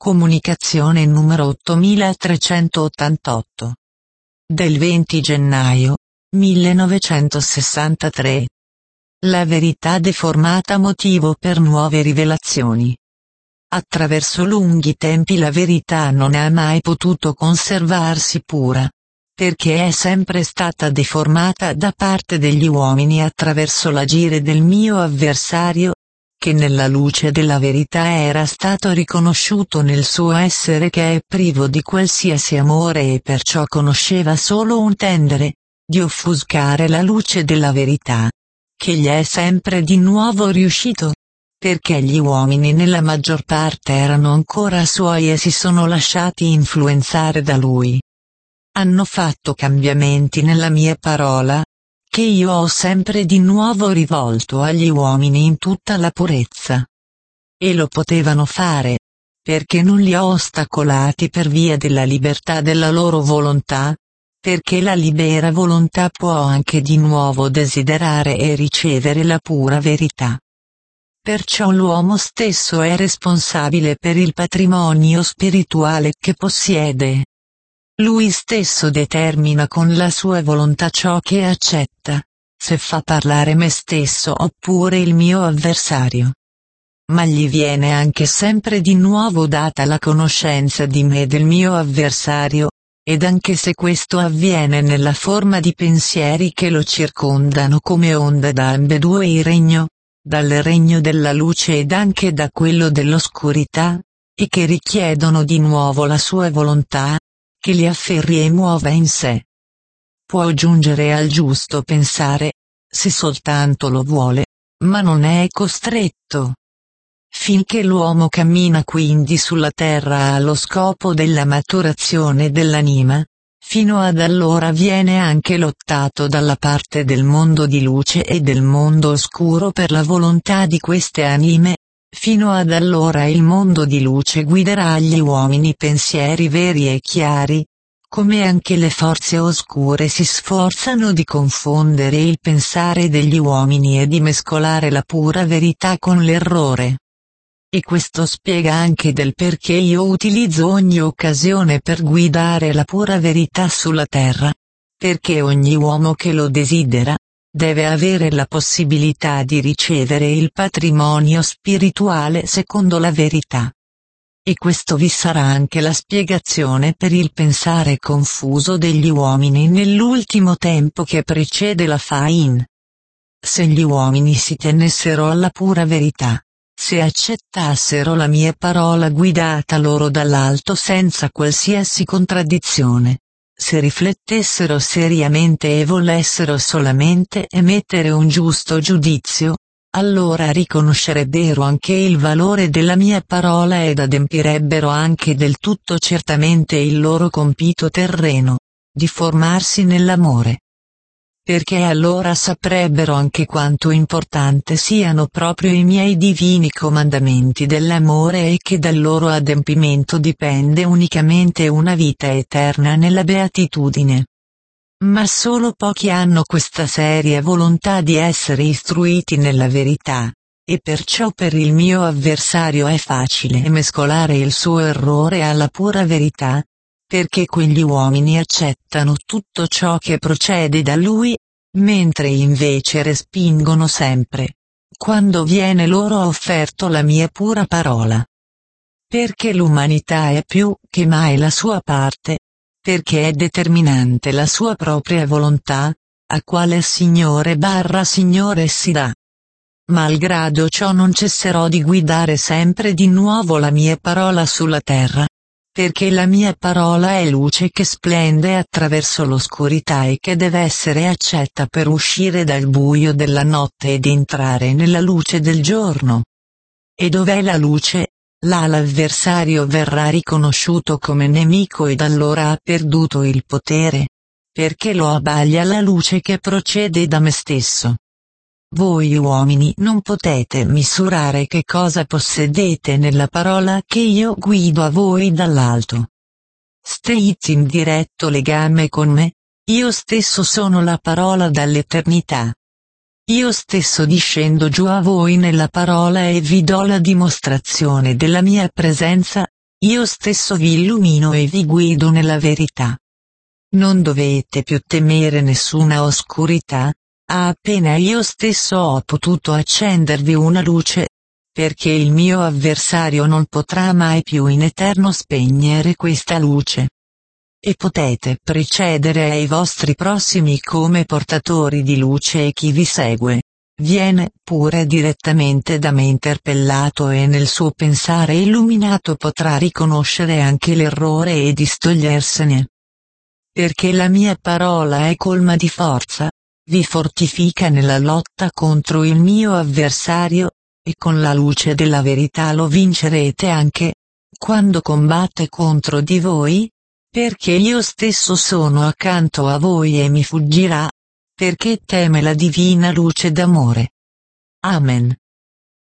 Comunicazione numero 8388. Del 20 gennaio 1963. La verità deformata motivo per nuove rivelazioni. Attraverso lunghi tempi la verità non ha mai potuto conservarsi pura, perché è sempre stata deformata da parte degli uomini attraverso l'agire del mio avversario, che nella luce della verità era stato riconosciuto nel suo essere che è privo di qualsiasi amore e perciò conosceva solo un tendere, di offuscare la luce della verità, che gli è sempre di nuovo riuscito, perché gli uomini nella maggior parte erano ancora suoi e si sono lasciati influenzare da lui. Hanno fatto cambiamenti nella mia parola, che io ho sempre di nuovo rivolto agli uomini in tutta la purezza. E lo potevano fare, perché non li ho ostacolati per via della libertà della loro volontà, perché la libera volontà può anche di nuovo desiderare e ricevere la pura verità. Perciò l'uomo stesso è responsabile per il patrimonio spirituale che possiede. Lui stesso determina con la sua volontà ciò che accetta, se fa parlare me stesso oppure il mio avversario. Ma gli viene anche sempre di nuovo data la conoscenza di me e del mio avversario, ed anche se questo avviene nella forma di pensieri che lo circondano come onda da ambedue i regno, dal regno della luce ed anche da quello dell'oscurità, e che richiedono di nuovo la sua volontà, che li afferri e muova in sé. Può giungere al giusto pensare, se soltanto lo vuole, ma non è costretto. Finché l'uomo cammina quindi sulla terra allo scopo della maturazione dell'anima, fino ad allora viene anche lottato dalla parte del mondo di luce e del mondo oscuro per la volontà di queste anime. Fino ad allora il mondo di luce guiderà agli uomini pensieri veri e chiari, come anche le forze oscure si sforzano di confondere il pensare degli uomini e di mescolare la pura verità con l'errore. E questo spiega anche del perché io utilizzo ogni occasione per guidare la pura verità sulla terra, perché ogni uomo che lo desidera, deve avere la possibilità di ricevere il patrimonio spirituale secondo la verità. E questo vi sarà anche la spiegazione per il pensare confuso degli uomini nell'ultimo tempo che precede la Fain. Se gli uomini si tenessero alla pura verità, se accettassero la mia parola guidata loro dall'alto senza qualsiasi contraddizione, se riflettessero seriamente e volessero solamente emettere un giusto giudizio, allora riconoscerebbero anche il valore della mia parola ed adempirebbero anche del tutto certamente il loro compito terreno, di formarsi nell'amore. Perché allora saprebbero anche quanto importante siano proprio i miei divini comandamenti dell'amore e che dal loro adempimento dipende unicamente una vita eterna nella beatitudine. Ma solo pochi hanno questa seria volontà di essere istruiti nella verità, e perciò per il mio avversario è facile mescolare il suo errore alla pura verità, perché quegli uomini accettano tutto ciò che procede da lui, mentre invece respingono sempre, quando viene loro offerto la mia pura parola. Perché l'umanità è più che mai la sua parte, perché è determinante la sua propria volontà, a quale Signore si dà. Malgrado ciò non cesserò di guidare sempre di nuovo la mia parola sulla terra, perché la mia parola è luce che splende attraverso l'oscurità e che deve essere accetta per uscire dal buio della notte ed entrare nella luce del giorno. E dov'è la luce? Là l'avversario verrà riconosciuto come nemico ed allora ha perduto il potere, perché lo abbaglia la luce che procede da me stesso. Voi uomini non potete misurare che cosa possedete nella parola che io guido a voi dall'alto. State in diretto legame con me, io stesso sono la parola dall'eternità. Io stesso discendo giù a voi nella parola e vi do la dimostrazione della mia presenza, io stesso vi illumino e vi guido nella verità. Non dovete più temere nessuna oscurità, appena io stesso ho potuto accendervi una luce, perché il mio avversario non potrà mai più in eterno spegnere questa luce. E potete precedere ai vostri prossimi come portatori di luce, e chi vi segue viene pure direttamente da me interpellato e nel suo pensare illuminato potrà riconoscere anche l'errore e distogliersene. Perché la mia parola è colma di forza, vi fortifica nella lotta contro il mio avversario, e con la luce della verità lo vincerete anche quando combatte contro di voi, perché io stesso sono accanto a voi e mi fuggirà, perché teme la divina luce d'amore. Amen.